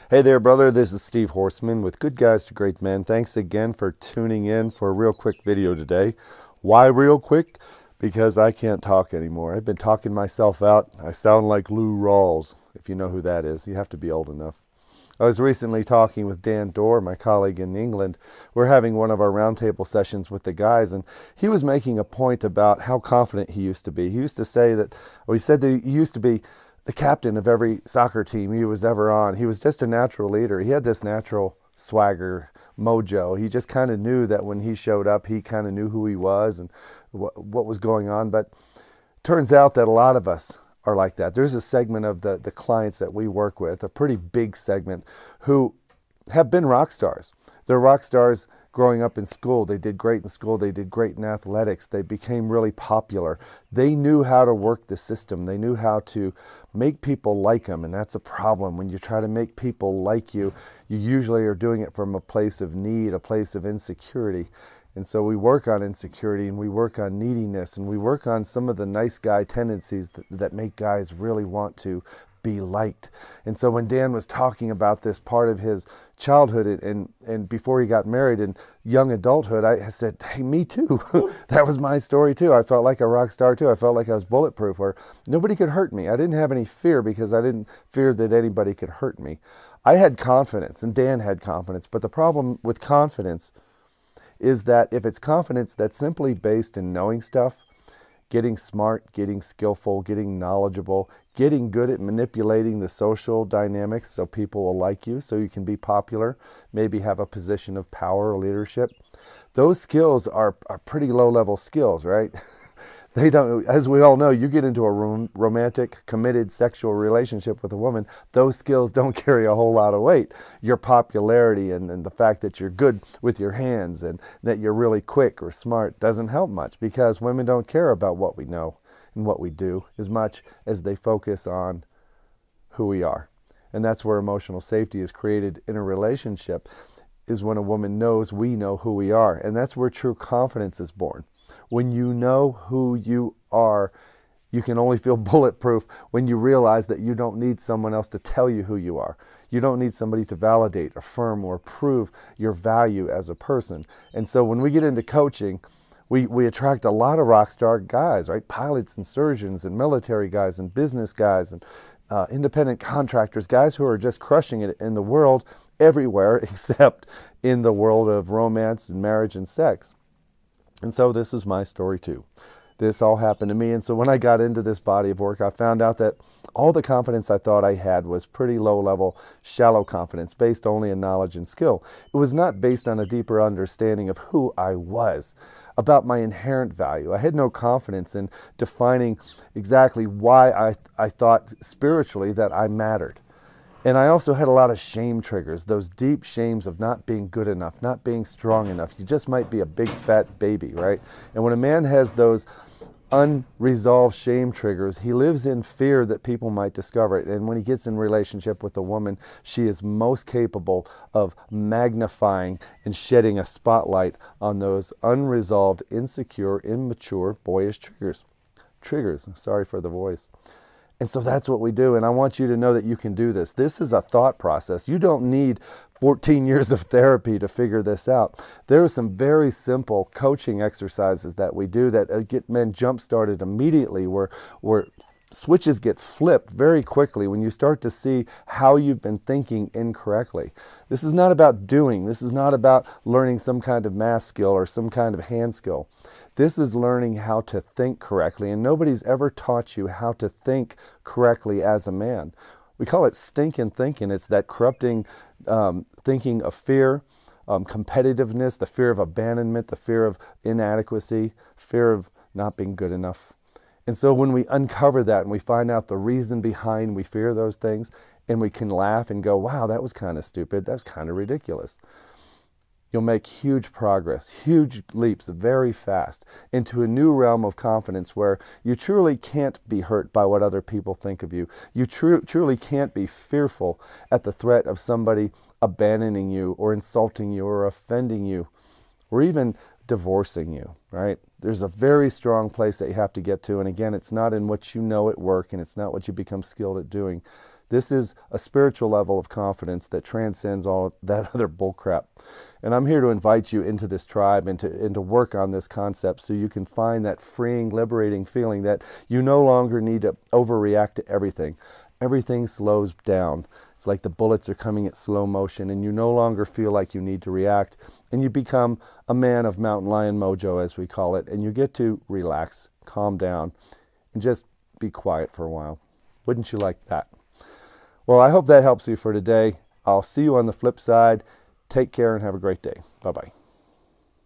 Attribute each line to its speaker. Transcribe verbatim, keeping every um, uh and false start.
Speaker 1: Hey there, brother. This is Steve Horseman with Good Guys to Great Men. Thanks again for tuning in for a real quick video today. Why real quick? Because I can't talk anymore. I've been talking myself out. I sound like Lou Rawls, if you know who that is. You have to be old enough. I was recently talking with Dan Dorr, my colleague in England. We're having one of our roundtable sessions with the guys, and he was making a point about how confident he used to be. He used to say that, or he said that he used to be the captain of every soccer team he was ever on. He was just a natural leader. He had this natural swagger, mojo. He just kind of knew that when he showed up, he kind of knew who he was and wh what was going on. But turns out that a lot of us are like that. There's a segment of the, the clients that we work with, a pretty big segment, who have been rock stars. They're rock stars growing up in school. They did great in school. They did great in athletics. They became really popular. They knew how to work the system. They knew how to make people like them, and that's a problem. When you try to make people like you, you usually are doing it from a place of need, a place of insecurity. And so we work on insecurity, and we work on neediness, and we work on some of the nice guy tendencies that, that make guys really want to be liked. And so when Dan was talking about this part of his childhood and, and, and before he got married and young adulthood, I said, hey, me too. That was my story too. I felt like a rock star too. I felt like I was bulletproof, where nobody could hurt me. I didn't have any fear because I didn't fear that anybody could hurt me. I had confidence, and Dan had confidence. But the problem with confidence is that if it's confidence that's simply based in knowing stuff, getting smart, getting skillful, getting knowledgeable, getting good at manipulating the social dynamics so people will like you, so you can be popular, maybe have a position of power or leadership. Those skills are, are pretty low-level skills, right? They don't, as we all know, you get into a rom romantic, committed sexual relationship with a woman, those skills don't carry a whole lot of weight. Your popularity and, and the fact that you're good with your hands and that you're really quick or smart doesn't help much, because women don't care about what we know and what we do as much as they focus on who we are. And that's where emotional safety is created in a relationship, is when a woman knows we know who we are. And that's where true confidence is born. When you know who you are, you can only feel bulletproof when you realize that you don't need someone else to tell you who you are. You don't need somebody to validate, affirm, or prove your value as a person. And so when we get into coaching, we, we attract a lot of rock star guys, right? Pilots and surgeons and military guys and business guys and uh, independent contractors, guys who are just crushing it in the world everywhere except in the world of romance and marriage and sex. And so this is my story too. This all happened to me. And so when I got into this body of work, I found out that all the confidence I thought I had was pretty low level, shallow confidence based only in knowledge and skill. It was not based on a deeper understanding of who I was, about my inherent value. I had no confidence in defining exactly why I, I thought spiritually that I mattered. And I also had a lot of shame triggers, those deep shames of not being good enough, not being strong enough. You just might be a big fat baby, right? And when a man has those unresolved shame triggers, he lives in fear that people might discover it. And when he gets in relationship with a woman, she is most capable of magnifying and shedding a spotlight on those unresolved, insecure, immature, boyish triggers. Triggers, sorry for the voice. And so that's what we do, and I want you to know that you can do this. This is a thought process. You don't need fourteen years of therapy to figure this out. There are some very simple coaching exercises that we do that get men jump-started immediately, where, where switches get flipped very quickly when you start to see how you've been thinking incorrectly. This is not about doing. This is not about learning some kind of math skill or some kind of hand skill. This is learning how to think correctly, and nobody's ever taught you how to think correctly as a man. We call it stinking thinking. It's that corrupting um, thinking of fear, um, competitiveness, the fear of abandonment, the fear of inadequacy, fear of not being good enough. And so when we uncover that and we find out the reason behind we fear those things, and we can laugh and go, wow, that was kind of stupid, that was kind of ridiculous, you'll make huge progress, huge leaps very fast into a new realm of confidence where you truly can't be hurt by what other people think of you. You tru truly can't be fearful at the threat of somebody abandoning you or insulting you or offending you or even divorcing you, right? There's a very strong place that you have to get to. And again, it's not in what you know at work, and it's not what you become skilled at doing. This is a spiritual level of confidence that transcends all that other bullcrap. And I'm here to invite you into this tribe and to, and to work on this concept so you can find that freeing, liberating feeling that you no longer need to overreact to everything. Everything slows down. It's like the bullets are coming at slow motion, and you no longer feel like you need to react, and you become a man of mountain lion mojo, as we call it, and you get to relax, calm down, and just be quiet for a while. Wouldn't you like that? Well, I hope that helps you for today. I'll see you on the flip side. Take care and have a great day. Bye-bye.